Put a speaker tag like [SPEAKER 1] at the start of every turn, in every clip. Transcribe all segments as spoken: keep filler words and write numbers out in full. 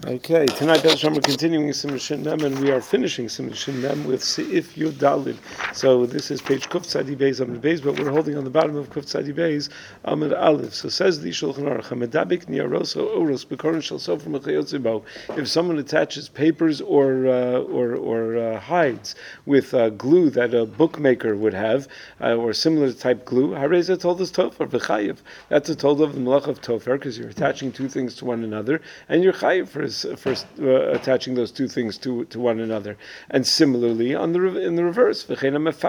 [SPEAKER 1] Okay, tonight Hashem, we're continuing Simon Shin Mem, and we are finishing Simon Shin Mem with Seif Yud Dalid. So this is page Kuf Tzadi Beis Amud Beis, but we're holding on the bottom of Kuf Tzadi Beis Amud Aleph. So says the Shulchan Aruch, Hamedabik Niaros Oros B'Koron Shel Sofer Mechayotze Bo. If someone attaches papers or uh, or or uh, hides with uh, glue that a bookmaker would have, uh, or similar type glue, Hareza told us Tofer V'Chayiv. That's a told of the Malach of Tofer, because you're attaching two things to one another, and you're Chayiv for first uh, attaching those two things to, to one another. And similarly, on the in the reverse, if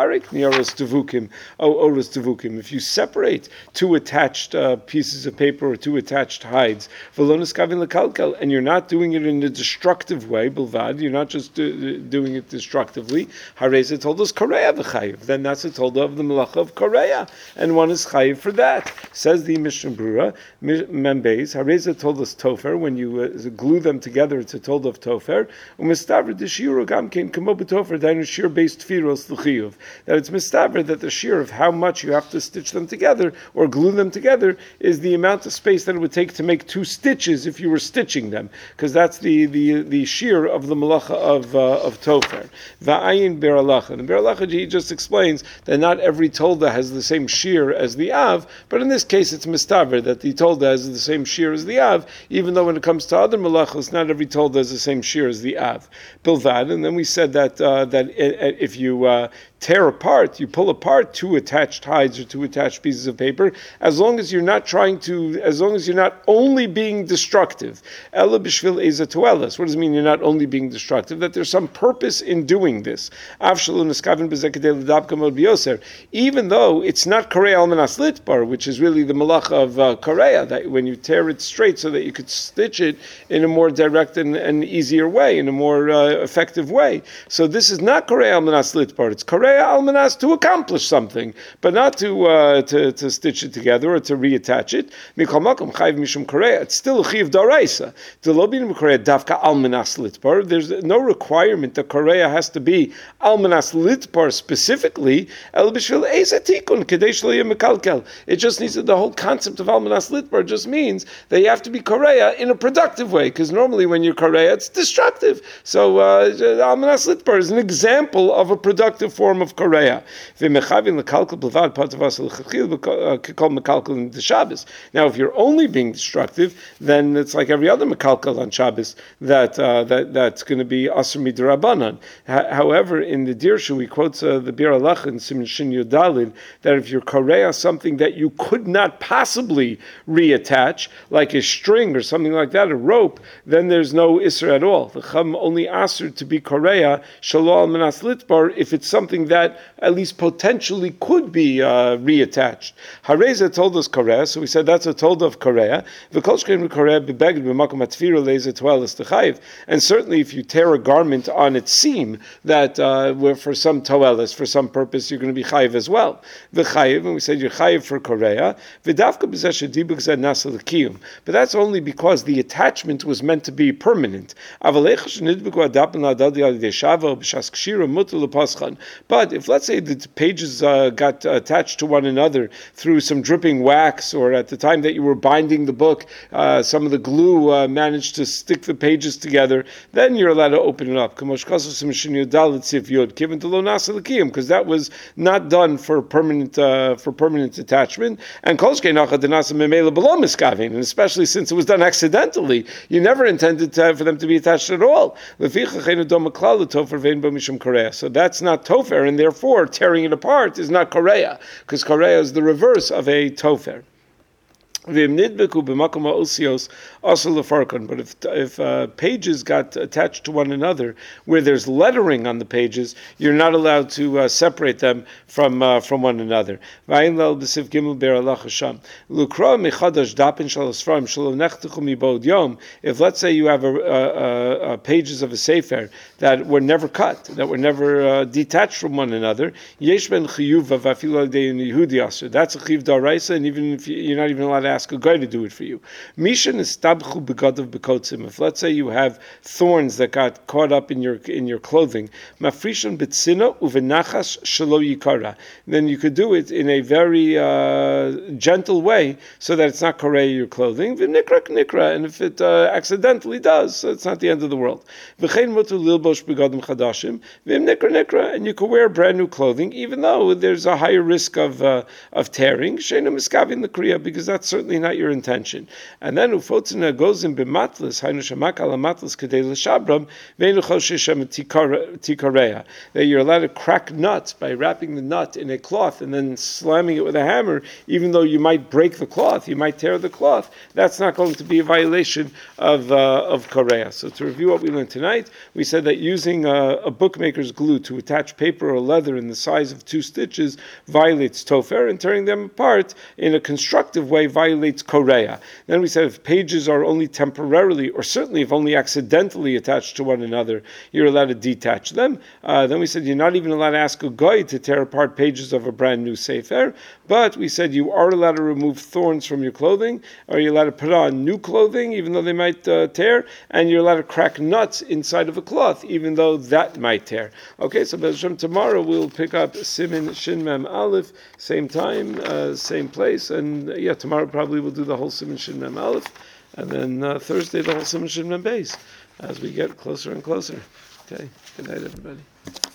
[SPEAKER 1] you separate two attached uh, pieces of paper or two attached hides, and you're not doing it in a destructive way, you're not just do, doing it destructively, Hareza told us Korea v'chayiv. Then that's a told of the Malacha of Korea, and one is chayiv for that. Says the Mishnah Brura, Membeis, Hareza told us Tofer, when you uh, glue them together, it's a told of Tofer. Umistavr the shiur gam kein kamo b'tofer dainu shiur based tfiros l'chiyuv. That it's mistavr that the shiur of how much you have to stitch them together or glue them together is the amount of space that it would take to make two stitches if you were stitching them, because that's the the the shiur of the malacha of uh, of Tofer. Va'ayin ber halacha. And ber halacha he just explains that not every tolda has the same shiur as the av, but in this case it's mistavr that the tolda has the same shiur as the av, even though when it comes to other malachos, not every told has the same shear as the av. Bilvad, and then we said that uh, that if you uh, tear apart, you pull apart two attached hides or two attached pieces of paper, as long as you're not trying to, as long as you're not only being destructive. Ela b'shvil eza toelas. What does it mean you're not only being destructive? That there's some purpose in doing this. Even though it's not Korea almanas litbar, which is really the malach of uh, Korea, that when you tear it straight so that you could stitch it in a more direct and, and easier way, in a more uh, effective way. So this is not Korea almanas litbar, it's Korea almanas to accomplish something, but not to, uh, to to stitch it together or to reattach it. It's still a chiv daraisa. There's no requirement that Korea has to be almanas litbar specifically. It just needs, the whole concept of almanas litbar just means that you have to be Korea in a productive way, because normally when you're Korea, it's destructive. So almanas litbar is an example of a productive form of Korea. Now, if you're only being destructive, then it's like every other mekalkal on Shabbos that uh, that that's going to be asur midrabanan. However, in the Dirshu, he quotes uh, the Bir Alach in Siman Shin Yud Dalid that if you're Korea something that you could not possibly reattach, like a string or something like that, a rope, then there's no isra at all. The Chum only asur to be Korea shalol manas litbar if it's something that at least potentially could be uh, reattached. Hareza told us Korea, so we said that's a told of Korea. And certainly if you tear a garment on its seam, that uh, where for some toelis, for some purpose, you're going to be chayiv as well. V'chayiv, and we said you're chayiv for Korea. But that's only because the attachment was meant to be permanent. But if, let's say, the pages uh, got attached to one another through some dripping wax, or at the time that you were binding the book, uh, some of the glue uh, managed to stick the pages together, then you're allowed to open it up. Because that was not done for permanent uh, for permanent attachment. And and especially since it was done accidentally, you never intended to have, for them to be attached at all. So that's not tofer, and therefore tearing it apart is not Korea, because Korea is the reverse of a tofer. But if if uh, pages got attached to one another where there's lettering on the pages, you're not allowed to uh, separate them from uh, from one another. If let's say you have a, a, a pages of a sefer that were never cut, that were never uh, detached from one another, that's a chiv daraisa, and even if you're not even allowed to ask a guy to do it for you. Mishan is tabchu begadav bekotzim. If let's say you have thorns that got caught up in your in your clothing, mafrishan betzina uvenachas shelo yikara. Then you could do it in a very uh, gentle way so that it's not korei your clothing. V'nikra nikra, and if it uh, accidentally does, so it's not the end of the world. V'chein mutu lilbosh begadim chadashim v'im nikra nikra, and you can wear brand new clothing even though there's a higher risk of uh, of tearing. Sheinu miskavin the kriya, because that's certainly not your intention. And then ufotzina goes in b'matlas hainu shamak ala matlas kedei l'shabram ve'inu choshishem tikareya, that you're allowed to crack nuts by wrapping the nut in a cloth and then slamming it with a hammer, even though you might break the cloth, you might tear the cloth. That's not going to be a violation of uh, of korea. So to review what we learned tonight, we said that using a, a bookmaker's glue to attach paper or leather in the size of two stitches violates tofer, and tearing them apart in a constructive way violates korea. Then we said if pages are only temporarily, or certainly if only accidentally attached to one another, you're allowed to detach them. Uh, then we said you're not even allowed to ask a guy to tear apart pages of a brand new sefer, but we said you are allowed to remove thorns from your clothing, or you're allowed to put on new clothing even though they might uh, tear, and you're allowed to crack nuts inside of a cloth even though that might tear. Okay, so Be'ez Hashem, tomorrow we'll pick up Simin Shin Mem Aleph, same time, uh, same place, and uh, yeah, tomorrow probably we'll do the whole Simin Shin Mem Aleph, and then uh, Thursday the whole Simin Shin Mem Beis as we get closer and closer. Okay, good night everybody.